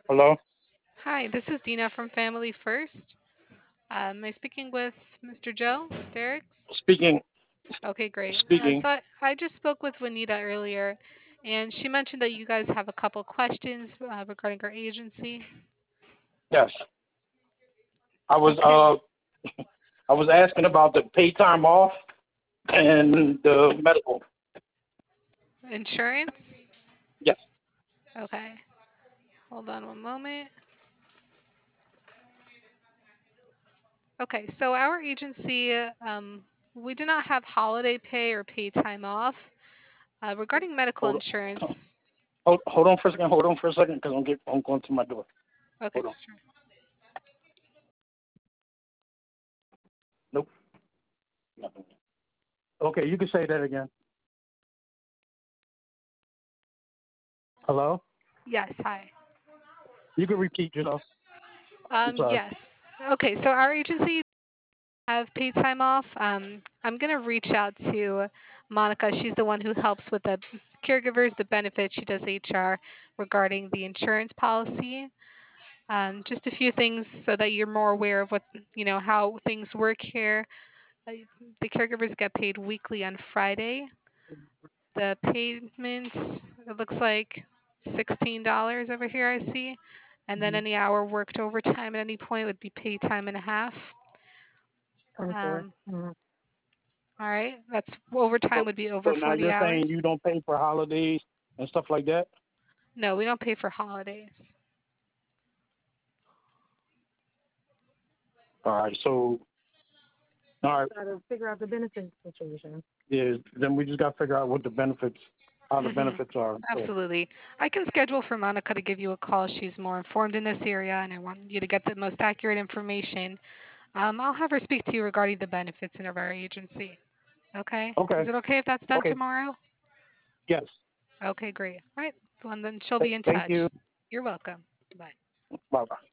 Hello? Hi, this is Dina from Family First. Am I speaking with Mr. Joe Derricks? Speaking, Okay, great. speaking. So I just spoke with Juanita earlier, and she mentioned that you guys have a couple questions regarding our agency. Yes. I was Okay, I was asking about the pay time off and the medical. insurance? Yes. Okay, hold on one moment. Okay, so our agency, we do not have holiday pay or paid time off. Regarding medical Hold insurance, hold on for a second. Hold on for a second, because I'm going to my door. okay, Hold on. sure. Nope. Nothing. Okay, you can say that again. Hello. Yes, hi. You can repeat yourself. I'm sorry. Yes. Okay, so our agency have paid time off. I'm gonna reach out to Monica. She's the one who helps with the caregivers, the benefits. She does HR regarding the insurance policy. Just a few things so that you're more aware of what how things work here. Uh, The caregivers get paid weekly on Friday. The payment it looks like $16 over here. I see, and then any hour worked overtime at any point would be paid time and a half. Okay. Um, all right, that's overtime So, would be so over now 40 you're saying you hours. don't pay for holidays and stuff like that? No, we don't pay for holidays. All right. So, all right. Try to figure out the benefits situation. Yeah. Then we just got to figure out what the benefits, how the Hmm. benefits are. So, Absolutely. I can schedule for Monica to give you a call. She's more informed in this area, and I want you to get the most accurate information. I'll have her speak to you regarding the benefits in our agency. Okay? okay. Is it okay if that's done Okay. tomorrow? Yes. Okay, great. All right. Well, then she'll be in Thank touch. you. You're welcome. Bye. Bye bye.